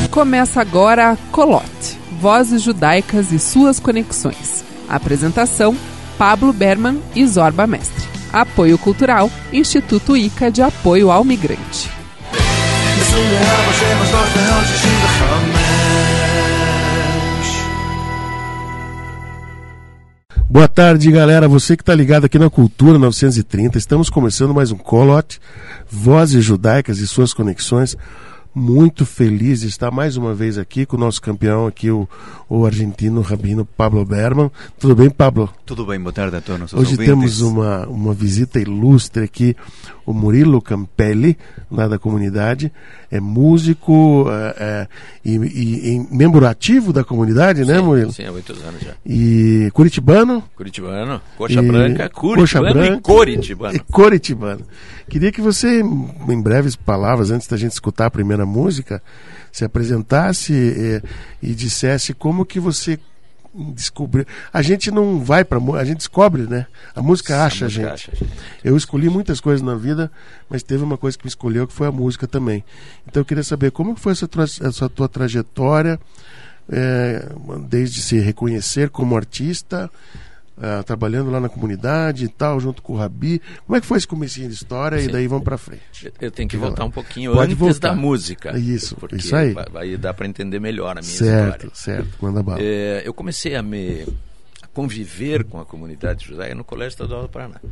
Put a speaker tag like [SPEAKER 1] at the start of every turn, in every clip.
[SPEAKER 1] Começa agora Colote, Vozes Judaicas e Suas Conexões. Apresentação, Pablo Berman e Zorba Mestre. Apoio Cultural, Instituto ICA de Apoio ao Migrante.
[SPEAKER 2] Boa tarde, galera. Você que está ligado aqui na Cultura 930. Estamos começando mais um Colote, Vozes Judaicas e Suas Conexões. Muito feliz de estar mais uma vez aqui com o nosso campeão aqui, o argentino rabino Pablo Berman. Tudo bem, Pablo?
[SPEAKER 3] Tudo bem, boa tarde a todos nossos
[SPEAKER 2] ouvintes. Hoje temos uma visita ilustre aqui, o Murilo Campelli, lá da comunidade. É músico e membro ativo da comunidade, sim, né, Murilo?
[SPEAKER 4] Sim, há muitos anos já.
[SPEAKER 2] E curitibano?
[SPEAKER 4] Curitibano, coxa branca,
[SPEAKER 2] curitibano
[SPEAKER 4] e
[SPEAKER 2] coritibano. Queria que você, em breves palavras, antes da gente escutar a primeira música, se apresentasse e dissesse como que você descobriu. A gente não vai para a gente descobre, né? A música acha a gente. Eu escolhi muitas coisas na vida, mas teve uma coisa que me escolheu, que foi a música também. Então eu queria saber como foi essa tua trajetória, desde se reconhecer como artista, trabalhando lá na comunidade e tal, junto com o Rabi. Como é que foi esse comecinho de história? Sim. E daí vamos pra frente.
[SPEAKER 4] Eu tenho que voltar um pouquinho antes da música.
[SPEAKER 2] Isso aí.
[SPEAKER 4] Vai dar para entender melhor a minha
[SPEAKER 2] história.
[SPEAKER 4] Certo,
[SPEAKER 2] manda bala.
[SPEAKER 4] Eu comecei a conviver com a comunidade judaica no Colégio Estadual do Paraná.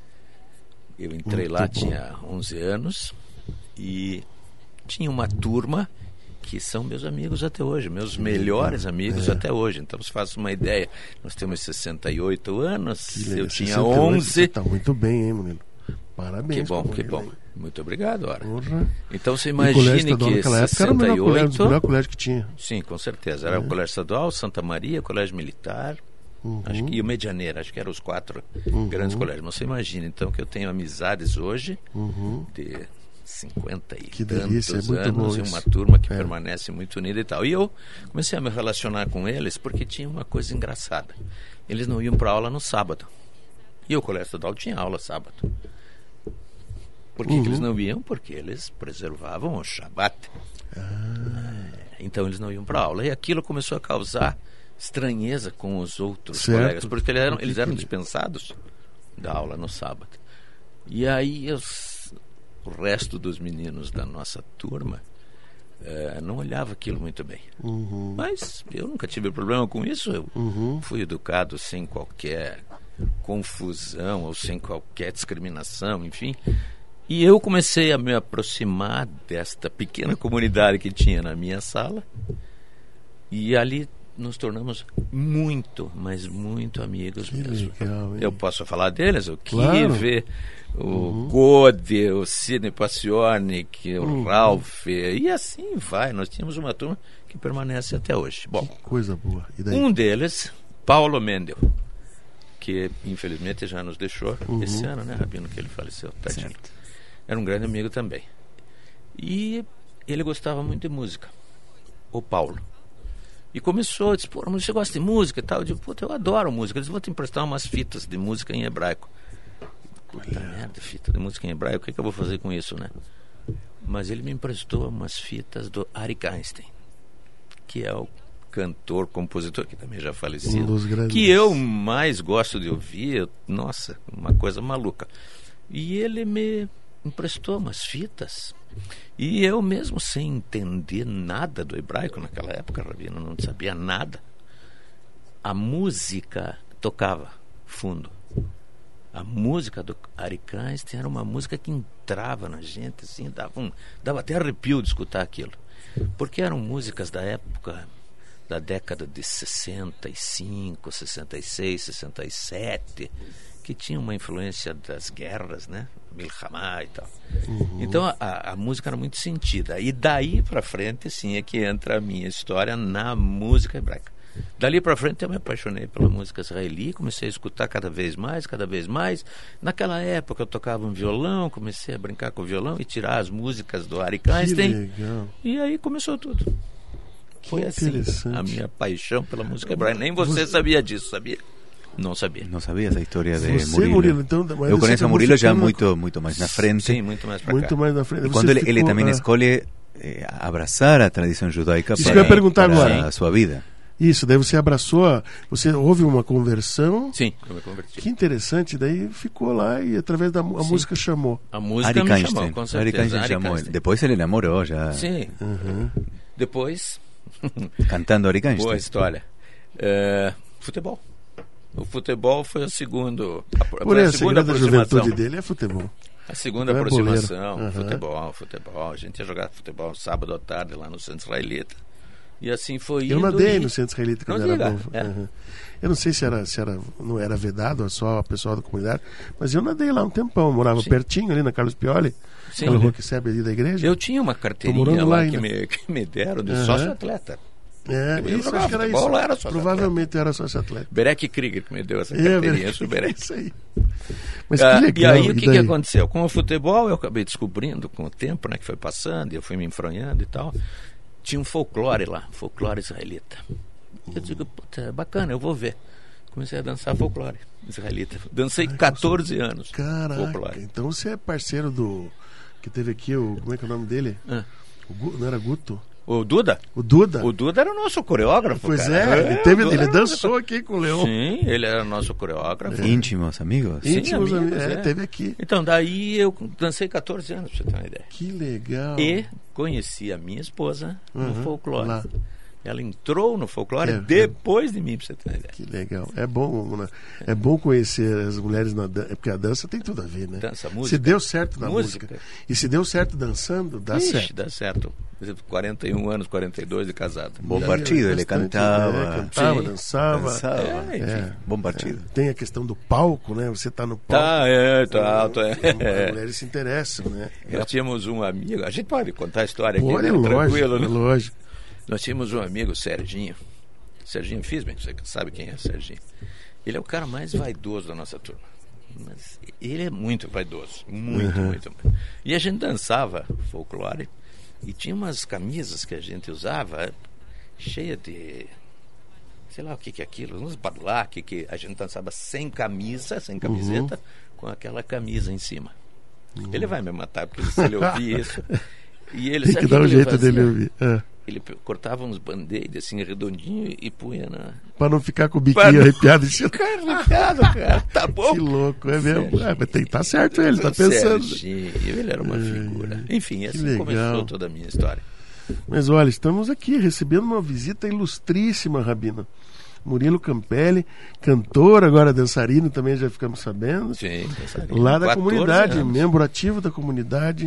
[SPEAKER 4] Eu entrei lá, tinha 11 anos, e tinha uma turma que são meus amigos até hoje, meus melhores amigos até hoje. Então, se faz uma ideia, nós temos 68 anos, eu tinha 11.
[SPEAKER 2] Você está muito bem, hein, menino? Parabéns.
[SPEAKER 4] Que bom. Muito obrado, Ora.
[SPEAKER 2] Porra.
[SPEAKER 4] Então, você imagine que 68...
[SPEAKER 2] Era o melhor colégio que tinha.
[SPEAKER 4] Sim, com certeza. Era o Colégio Estadual, Santa Maria, Colégio Militar, acho que, e o Medianeira, acho que eram os 4 grandes colégios. Mas você imagina, então, que eu tenho amizades hoje de 50 e tantos anos, e uma turma que permanece muito unida e tal. E eu comecei a me relacionar com eles porque tinha uma coisa engraçada. Eles não iam para aula no sábado. E o Colégio Estadual tinha aula sábado. Por que eles não iam? Porque eles preservavam o Shabat. Então eles não iam para aula. E aquilo começou a causar estranheza com os outros colegas, porque eles eram dispensados da aula no sábado. E aí o resto dos meninos da nossa turma não olhava aquilo muito bem. Mas eu nunca tive problema com isso. Eu fui educado sem qualquer confusão ou sem qualquer discriminação, enfim. E eu comecei a me aproximar desta pequena comunidade que tinha na minha sala, e ali nos tornamos muito, mas muito amigos mesmo.
[SPEAKER 2] Legal,
[SPEAKER 4] eu posso falar deles, o Kive, o Code, o Sidney Paciornik, o Ralph, e assim vai. Nós tínhamos uma turma que permanece até hoje. Bom,
[SPEAKER 2] que coisa boa. E daí?
[SPEAKER 4] Um deles, Paulo Mendel, que infelizmente já nos deixou esse ano, né, Rabino, que ele faleceu. Certo. Era um grande amigo também. E ele gostava muito de música, o Paulo. E começou a dizer, pô, mas você gosta de música e tal? Eu digo, puta, eu adoro música. Eles vão te emprestar umas fitas de música em hebraico. Puta merda, fita de música em hebraico, o que eu vou fazer com isso, né? Mas ele me emprestou umas fitas do Arik Einstein, que é o cantor, compositor, que também já falecido, que eu mais gosto de ouvir. Nossa, uma coisa maluca. E ele me emprestou umas fitas, e eu mesmo, sem entender nada do hebraico naquela época, Rabino, não sabia nada, a música tocava fundo. A música do Arik Einstein era uma música que entrava na gente, assim, dava até arrepio de escutar aquilo, porque eram músicas da época, da década de 65, 66, 67, que tinha uma influência das guerras, né? Milhamá e tal. Então a música era muito sentida. E daí para frente, sim, é que entra a minha história na música hebraica. Dali para frente eu me apaixonei pela música israeli, comecei a escutar cada vez mais. Naquela época eu tocava um violão, comecei a brincar com o violão e tirar as músicas do Arik Einstein. E aí começou tudo. Foi assim a minha paixão pela música hebraica. Nem você sabia disso, sabia? Não sabia.
[SPEAKER 3] Não sabia essa história de
[SPEAKER 2] você,
[SPEAKER 3] Murilo.
[SPEAKER 2] Murilo então,
[SPEAKER 3] eu conheço a Murilo já muito mais na frente.
[SPEAKER 4] Sim, muito mais para cá.
[SPEAKER 2] Muito mais na frente.
[SPEAKER 3] E quando ele também escolhe abrazar a tradição judaica
[SPEAKER 2] Isso que eu ia perguntar agora.
[SPEAKER 3] a sua vida.
[SPEAKER 2] Isso, daí você abraçou, você houve uma conversão.
[SPEAKER 4] Sim, eu me converti.
[SPEAKER 2] Que interessante, daí ficou lá e através da música chamou.
[SPEAKER 4] A música
[SPEAKER 3] Ari
[SPEAKER 4] me
[SPEAKER 3] Einstein.
[SPEAKER 4] chamou, com
[SPEAKER 3] Ari
[SPEAKER 4] certeza.
[SPEAKER 3] Einstein
[SPEAKER 4] Ari
[SPEAKER 3] chamou.
[SPEAKER 4] Einstein.
[SPEAKER 3] Depois ele namorou já.
[SPEAKER 4] Sim. Depois,
[SPEAKER 3] Cantando Ari Einstein.
[SPEAKER 4] boa história. Futebol. O futebol foi o segundo.
[SPEAKER 2] Por
[SPEAKER 4] A
[SPEAKER 2] isso, a
[SPEAKER 4] segunda
[SPEAKER 2] segunda
[SPEAKER 4] aproximação.
[SPEAKER 2] juventude dele é futebol.
[SPEAKER 4] A segunda
[SPEAKER 2] Não é
[SPEAKER 4] aproximação.
[SPEAKER 2] boleiro. Aham.
[SPEAKER 4] Futebol. A gente ia jogar futebol sábado à tarde lá no Centro Israelita. E assim foi
[SPEAKER 2] Eu
[SPEAKER 4] indo.
[SPEAKER 2] nadei no Centro Israelita quando
[SPEAKER 4] Não
[SPEAKER 2] era
[SPEAKER 4] diga,
[SPEAKER 2] novo.
[SPEAKER 4] é.
[SPEAKER 2] Uhum. Eu não sei se não era vedado só a pessoal da comunidade, mas eu nadei lá um tempão. Eu morava pertinho ali na Carlos Pioli,
[SPEAKER 4] Sim.
[SPEAKER 2] aquela rua que serve ali da igreja.
[SPEAKER 4] Eu tinha uma
[SPEAKER 2] Tô
[SPEAKER 4] carteirinha
[SPEAKER 2] morando
[SPEAKER 4] lá
[SPEAKER 2] lá
[SPEAKER 4] que
[SPEAKER 2] ainda.
[SPEAKER 4] me deram de
[SPEAKER 2] Aham.
[SPEAKER 4] sócio-atleta. Eu ia
[SPEAKER 2] Isso,
[SPEAKER 4] jogar
[SPEAKER 2] acho que era
[SPEAKER 4] futebol,
[SPEAKER 2] isso.
[SPEAKER 4] lá era sócio
[SPEAKER 2] Provavelmente era sócio atleta.
[SPEAKER 4] Berek Krieger que me deu essa carteirinha. Eu sou Berek.
[SPEAKER 2] Isso aí. Mas que legal.
[SPEAKER 4] E aí o que
[SPEAKER 2] daí?
[SPEAKER 4] aconteceu? Com o futebol eu acabei descobrindo com o tempo, né, que foi passando, e eu fui me enfronhando e tal. Tinha um folclore lá, folclore israelita. Eu digo, puta, bacana, eu vou ver. Comecei a dançar folclore israelita. Dancei 14 anos.
[SPEAKER 2] Caraca,
[SPEAKER 4] folclore.
[SPEAKER 2] então você é parceiro do... Que teve aqui, como é que é o nome dele? Não era Guto?
[SPEAKER 4] O Duda?
[SPEAKER 2] O Duda?
[SPEAKER 4] O Duda era o nosso coreógrafo.
[SPEAKER 2] Pois
[SPEAKER 4] cara.
[SPEAKER 2] Ele dançou aqui com o Leão.
[SPEAKER 4] Sim, ele era o nosso coreógrafo.
[SPEAKER 3] Íntimos amigos.
[SPEAKER 4] Sim,
[SPEAKER 2] Íntimos
[SPEAKER 4] amigos,
[SPEAKER 2] amigos. Teve aqui.
[SPEAKER 4] Então, daí eu dancei 14 anos, pra você ter uma ideia.
[SPEAKER 2] Que legal.
[SPEAKER 4] E conheci a minha esposa no folclore.
[SPEAKER 2] Lá.
[SPEAKER 4] Ela entrou no folclore
[SPEAKER 2] É,
[SPEAKER 4] depois de mim, pra você ter uma ideia.
[SPEAKER 2] Que legal. É bom, né? É bom conhecer as mulheres na dança, porque a dança tem tudo a ver, né?
[SPEAKER 4] Dança, música.
[SPEAKER 2] Se deu certo na música. E se deu certo dançando, dá
[SPEAKER 4] Ixi,
[SPEAKER 2] certo.
[SPEAKER 4] dá certo. 41 anos, 42 de casado.
[SPEAKER 3] Bom partido, ele cantava.
[SPEAKER 2] Cantava,
[SPEAKER 4] Sim.
[SPEAKER 2] dançava.
[SPEAKER 4] Enfim.
[SPEAKER 3] Bom partido.
[SPEAKER 2] Tem a questão do palco, né? Você tá no palco.
[SPEAKER 4] Tá alto.
[SPEAKER 2] As mulheres se interessam, né?
[SPEAKER 4] Nós tínhamos um amigo, a gente pode contar a história aqui,
[SPEAKER 2] Olha,
[SPEAKER 4] né? Tranquilo, né?
[SPEAKER 2] lógico.
[SPEAKER 4] Nós tínhamos um amigo, Serginho Fisman, você sabe quem é Serginho. Ele é o cara mais vaidoso da nossa turma. Mas ele é muito vaidoso, muito. E a gente dançava folclore e tinha umas camisas que a gente usava cheia de, sei lá o que é aquilo, uns badulac que a gente dançava sem camisa, sem camiseta, com aquela camisa em cima. Ele vai me matar porque se ele ouvir isso. E ele,
[SPEAKER 2] Tem que dar um jeito dele ouvir.
[SPEAKER 4] Ele cortava uns band-aid assim redondinho e punha na...
[SPEAKER 2] Pra não ficar com o biquinho arrepiado em cima.
[SPEAKER 4] Arrepiado, cara. Tá bom.
[SPEAKER 2] Que louco, é mesmo. Mas tem que estar certo ele, tá pensando.
[SPEAKER 4] Serginho, ele era uma figura. Enfim, assim
[SPEAKER 2] legal.
[SPEAKER 4] começou toda a minha história.
[SPEAKER 2] Mas olha, estamos aqui recebendo uma visita ilustríssima, Rabino. Murilo Campelli, cantor, agora dançarino também, já ficamos sabendo.
[SPEAKER 4] Sim, dançarino.
[SPEAKER 2] Lá da
[SPEAKER 4] 14
[SPEAKER 2] comunidade,
[SPEAKER 4] anos.
[SPEAKER 2] membro ativo da comunidade.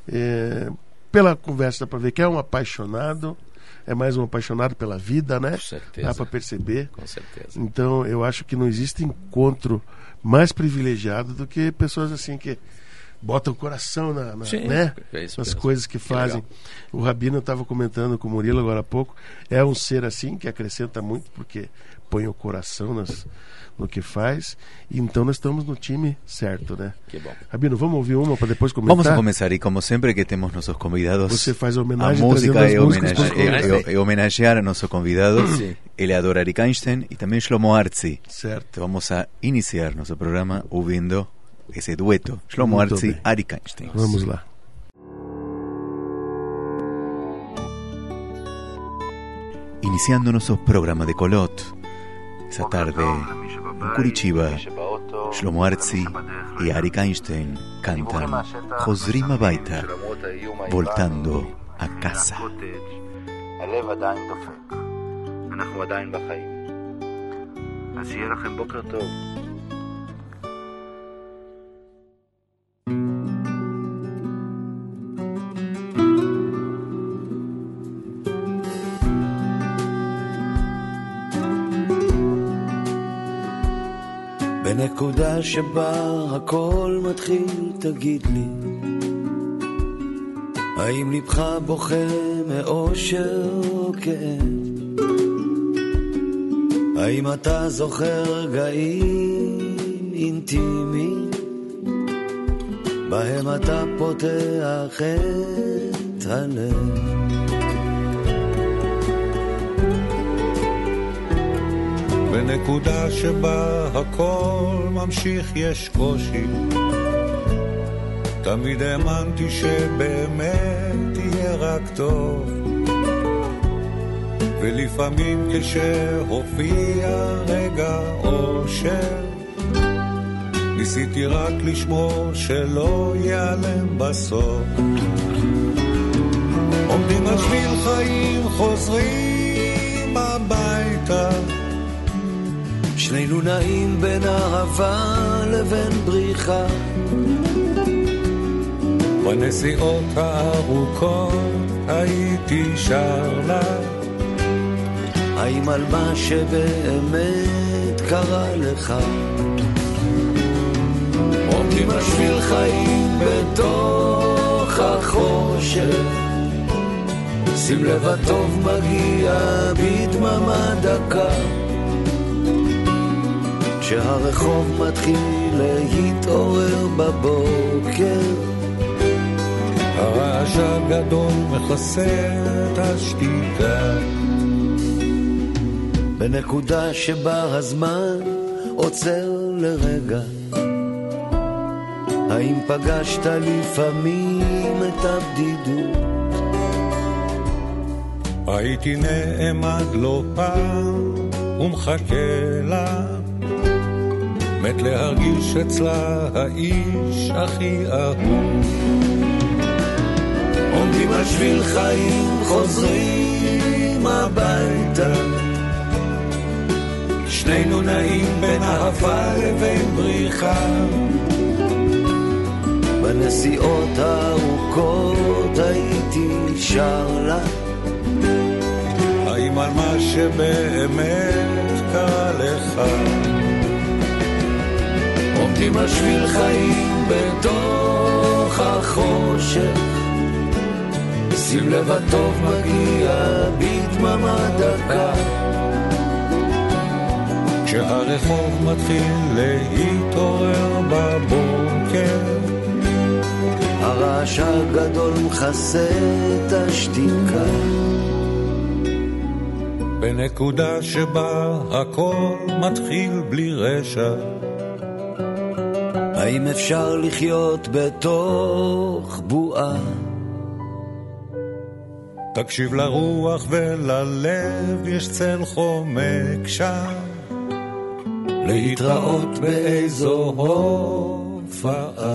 [SPEAKER 2] Pela conversa dá para ver que é um apaixonado, é mais um apaixonado pela vida, né?
[SPEAKER 4] Com certeza.
[SPEAKER 2] Dá para perceber.
[SPEAKER 4] Com certeza.
[SPEAKER 2] Então, eu acho que não existe encontro mais privilegiado do que pessoas assim que botam o coração
[SPEAKER 4] Sim,
[SPEAKER 2] né?
[SPEAKER 4] é isso
[SPEAKER 2] nas
[SPEAKER 4] mesmo.
[SPEAKER 2] coisas que fazem.
[SPEAKER 4] Legal.
[SPEAKER 2] O Rabino estava comentando com o Murilo agora há pouco, é um ser assim que acrescenta muito porque põe o coração no que faz, e então nós estamos no time certo, né?
[SPEAKER 4] Que bom.
[SPEAKER 2] Rabino, vamos ouvir uma para depois comentar?
[SPEAKER 3] Vamos a começar, y como sempre que temos nossos convidados,
[SPEAKER 2] Você faz a
[SPEAKER 3] a
[SPEAKER 2] homenagem
[SPEAKER 3] música
[SPEAKER 2] trazendo as
[SPEAKER 3] é
[SPEAKER 2] músicas para os
[SPEAKER 3] homenagear a nossos convidados.
[SPEAKER 4] Sim.
[SPEAKER 3] Ele adora Ari Einstein y también Shlomo Artzi.
[SPEAKER 2] Certo.
[SPEAKER 3] Então vamos a iniciar nosso programa ouvindo esse dueto, Shlomo
[SPEAKER 2] Muito
[SPEAKER 3] Artzi,
[SPEAKER 2] bem.
[SPEAKER 3] Ari Einstein.
[SPEAKER 2] Vamos lá.
[SPEAKER 3] Iniciando nuestro programa de Kolot, esa tarde en Curitiba, Shlomo Artzi y Ari Einstein cantan Chozrim Habayta, voltando a casa.
[SPEAKER 5] הלב עדיין דופק, אנחנו עדיין בחיים, אז שיהיה לכם בוקר טוב. בנקודה שבה הכל מתחיל תגיד לי, האם לבך בוכה מאושר או כאב? האם אתה זוכר רגעים אינטימיים בהם אתה פותח את הלב?
[SPEAKER 6] בנקודה שבה הכל ממשיך יש קושי, תמיד האמנתי שבאמת יהיה רק טוב, ולפעמים כשהופיע רגע אושר, ניסיתי רק לשמור שלא ייעלם בסוף. עומדים על שביל חיים חוזרים הביתה,
[SPEAKER 7] שנינו נעים בין אהבה לבין בריחה,
[SPEAKER 6] בנסיעות הארוכות הייתי שר לה,
[SPEAKER 7] האם על מה שבאמת קרה לך. עומדים על שביל חיים בתוך החושך, שים לב הטוב מגיע בדממה דקה, כשהרחוב מתחיל להתעורר בבוקר,
[SPEAKER 6] הרעש הגדול מכסה את השתיקה,
[SPEAKER 7] בנקודה שבה הזמן עוצר לרגע, האם פגשת לפעמים את הבדידות?
[SPEAKER 6] הייתי נעמד לא פעם ומחכה לה, מת להרגיש אצלה האיש הכי אהוב.
[SPEAKER 7] עומדים על שביל חיים חוזרים הביתה, שנינו נעים בין אהבה לבין בריחה, בנסיעות הארוכות הייתי שר לה,
[SPEAKER 6] האם על מה שבאמת קרה לך.
[SPEAKER 7] עומדים על שביל חיים בתוך החושך, שים לב הטוב מגיע בדממה דקה,
[SPEAKER 6] כשהרחוב מתחיל להתעורר בבוקר,
[SPEAKER 7] הרעש הגדול מכסה את השתיקה,
[SPEAKER 6] בנקודה שבה הכל מתחיל בלי רשע,
[SPEAKER 7] האם אפשר לחיות בתוך בועה?
[SPEAKER 6] תקשיב לרוח וללב, יש צל חומק שם, להתראות באיזו הופעה.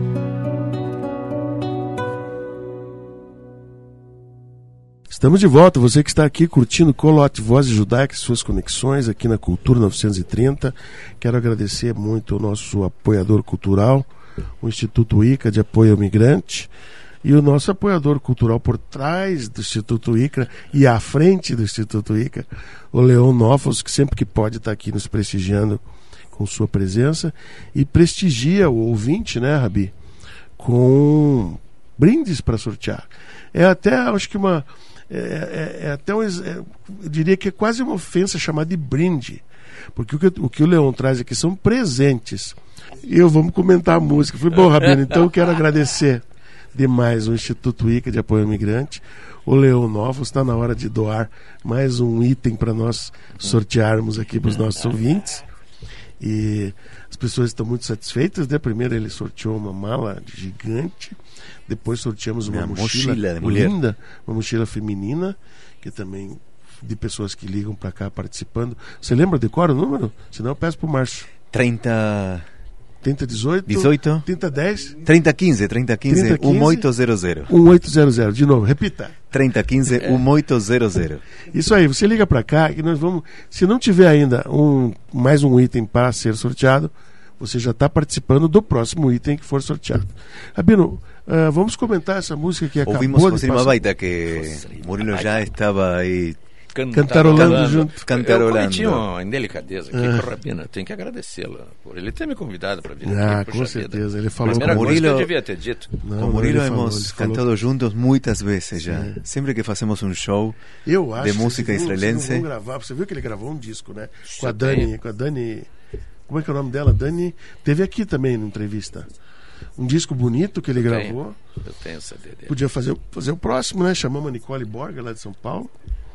[SPEAKER 2] Estamos de volta, você que está aqui curtindo Colote Vozes Judaicas e suas conexões aqui na Cultura 930. Quero agradecer muito ao nosso apoiador cultural, o Instituto ICA de Apoio ao Migrante, e o nosso apoiador cultural por trás do Instituto ICA e à frente do Instituto ICA, o Leon Nofos, que sempre que pode está aqui nos prestigiando com sua presença e prestigia o ouvinte, né, Rabi, com brindes para sortear. É até, acho que eu diria que é quase uma ofensa chamar de brinde, porque o que o Leon traz aqui são presentes. E vamos comentar a música. Falei, bom, Rabino, então eu quero agradecer demais o Instituto ICA de Apoio ao Migrante, o Leon Novos. Está na hora de doar mais um item para nós sortearmos aqui para os nossos ouvintes. E as pessoas estão muito satisfeitas, né? Primeiro ele sorteou uma mala gigante, depois sorteamos uma mochila linda, uma mochila feminina, que também de pessoas que ligam para cá participando. Você lembra de qual o número? Senão eu peço para o Márcio. 3018 3010
[SPEAKER 3] 3015 1800
[SPEAKER 2] 1800. De novo, repita.
[SPEAKER 3] 3015 1800.
[SPEAKER 2] Isso aí, você liga para cá e nós vamos, se não tiver ainda mais um item para ser sorteado, você já está participando do próximo item que for sorteado. Rabino, vamos comentar essa música que acabou de passar.
[SPEAKER 3] Ouvimos José Baita, que Murilo já estava aí
[SPEAKER 2] cantarolando junto.
[SPEAKER 4] Eu cometi uma indelicadeza aqui com o Rabino. Tenho que agradecê-lo por ele ter me convidado para vir aqui.
[SPEAKER 2] Com certeza. Ele falou
[SPEAKER 4] primeira coisa que eu devia ter dito.
[SPEAKER 3] Com Murilo hemos cantado juntos muitas vezes já. Sempre que fazemos um show de música israelense.
[SPEAKER 2] Você viu que ele gravou um disco, né? Com a Dani. Como é que é o nome dela? Dani teve aqui também na entrevista. Um disco bonito que ele gravou.
[SPEAKER 4] Eu tenho essa dele.
[SPEAKER 2] Podia fazer o próximo, né? Chamamos a Nicole Borga lá de São Paulo.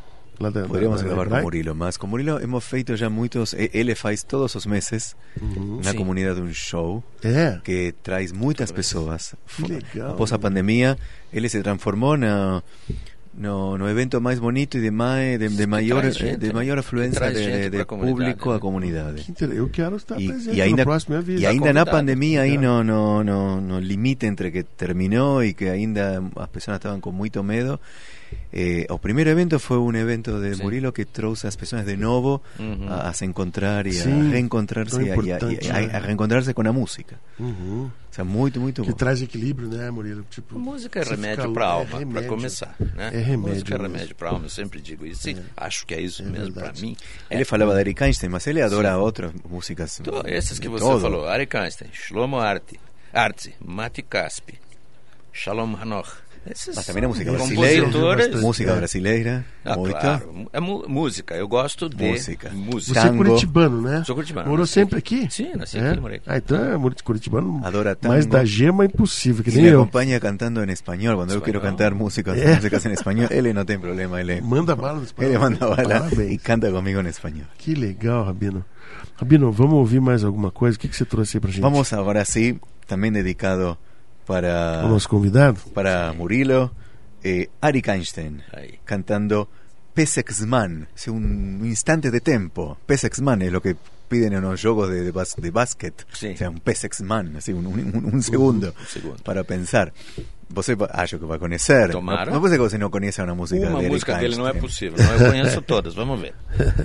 [SPEAKER 3] Podríamos grabar con Murilo más. Con Murilo hemos feito ya muchos, él faz todos los meses na comunidade un show que traz muitas pessoas. Após a pandemia, ele se transformou no evento mais bonito e de maior afluência de público à comunidade.
[SPEAKER 2] Eu quero estar presente
[SPEAKER 3] na
[SPEAKER 2] próxima vez.
[SPEAKER 3] E ainda na pandemia, aí no limite entre que terminou e que ainda as pessoas estavam com muito medo, o primeiro evento foi um evento de Murilo que trouxe as pessoas de novo a se encontrar e a reencontrarse a reencontrar-se com a música. O sea, muito
[SPEAKER 2] que bom. Traz equilíbrio, né, Murilo?
[SPEAKER 4] Tipo, música é remédio para a alma, para começar, né?
[SPEAKER 2] É remédio.
[SPEAKER 4] Música é remédio para a alma, eu sempre digo isso. Acho que é isso mesmo para mim.
[SPEAKER 3] Ele falava de Arik Einstein, mas ele adora outras músicas.
[SPEAKER 4] Então, essas que você falou, Arik Einstein, Shlomo Artzi, Mati Caspi, Shalom Hanoch.
[SPEAKER 3] Mas também é música brasileira. Música brasileira. Muito.
[SPEAKER 4] Claro. É música. Eu gosto de música.
[SPEAKER 2] Você é curitibano, né?
[SPEAKER 4] Sou curitibano.
[SPEAKER 2] Morou sempre aqui?
[SPEAKER 4] Sim, nasci aqui, morei aqui.
[SPEAKER 2] Então é curitibano.
[SPEAKER 3] Adora tango.
[SPEAKER 2] Mas da gema é impossível. Que
[SPEAKER 3] nem me acompanha cantando em espanhol. Quando eu quero cantar músicas em espanhol, ele não tem problema. Ele
[SPEAKER 2] manda bala no espanhol.
[SPEAKER 3] Ele manda bala e canta comigo em espanhol.
[SPEAKER 2] Que legal, Rabino. Rabino, vamos ouvir mais alguma coisa? O que você trouxe aí pra gente?
[SPEAKER 3] Vamos agora sim, também dedicado para
[SPEAKER 2] o nosso convidado,
[SPEAKER 3] para Murilo, Arik Einstein cantando Pesach Zman, un instante de tempo. Pesach Zman es lo que piden en los juegos de básquet, o sea, un Pesach Zman, así un segundo para pensar. Você acho que vai conhecer.
[SPEAKER 4] Tomara.
[SPEAKER 3] Não pode que você não conheça uma música dele.
[SPEAKER 4] Uma música dele não é possível. Não, eu conheço todas. Vamos ver.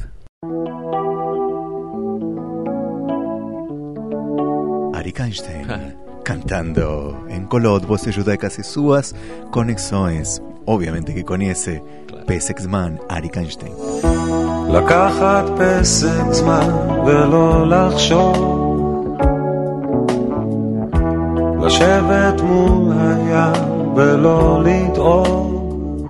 [SPEAKER 3] Arik Einstein cantando em Kolot, Voces Judaicas e suas conexões. Obviamente que conhece פסק זמן, אריק איינשטיין.
[SPEAKER 6] לקחת פסק זמן ולא לחשוב, לשבת מול הים ולא לדאוג,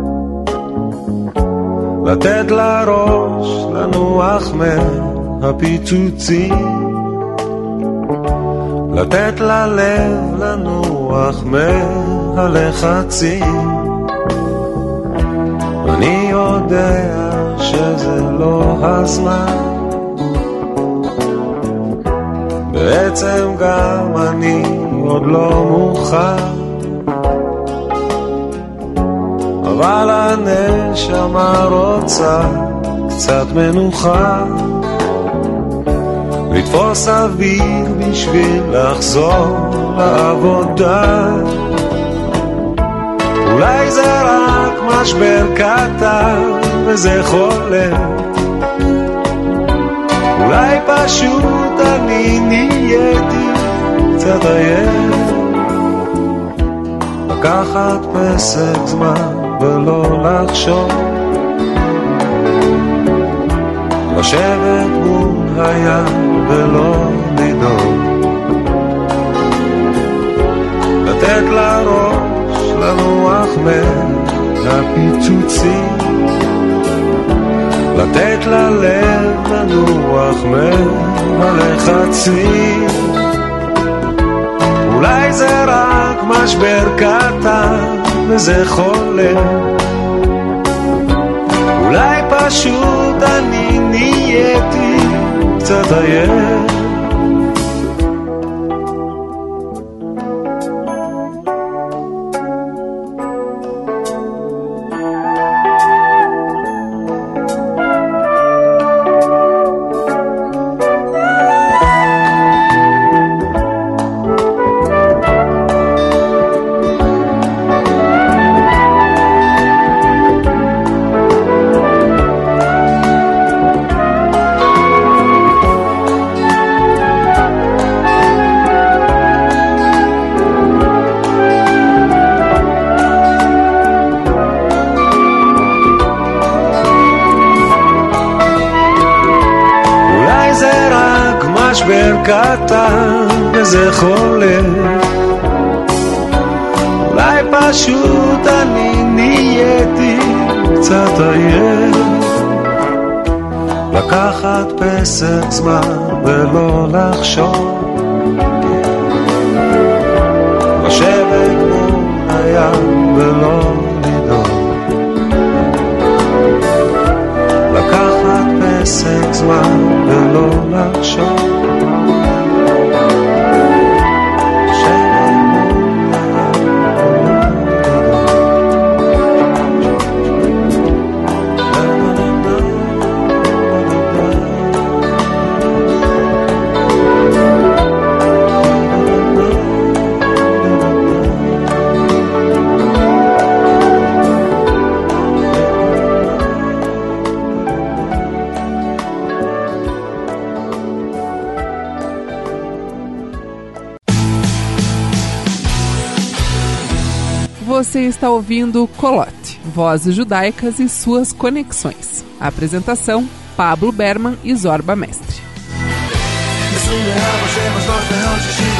[SPEAKER 6] לתת לראש לנוח מהפיצוצים, לתת ללב לנוח מהלחצים. אני יודע שזה לא הזמן, בעצם גם אני עוד לא מוכן, אבל הנשמה רוצה קצת מנוחה, לתפוס אוויר בשביל לחזור לעבודה. אולי זה רק משבר קטן וזה חולם, אולי פשוט אני נהייתי קצת עייף, לקחת פסק זמן ולא לחשוב, לשבת מול הים ולא לדאוג, לתת לראש לנוח מהפיצוצים, לתת ללב לנוח מהלחצים. אולי זה רק משבר קטן וזה חולם, אולי פשוט אני נהייתי קצת עייף. קטן וזה חולם, אולי פשוט אני נהייתי קצת עייף, לקחת פסק זמן ולא לחשוב, לשבת מול הים ולא לדאוג,
[SPEAKER 1] Você está ouvindo Colote, Vozes Judaicas e Suas Conexões. Apresentação, Pablo Berman e Zorba Mestre.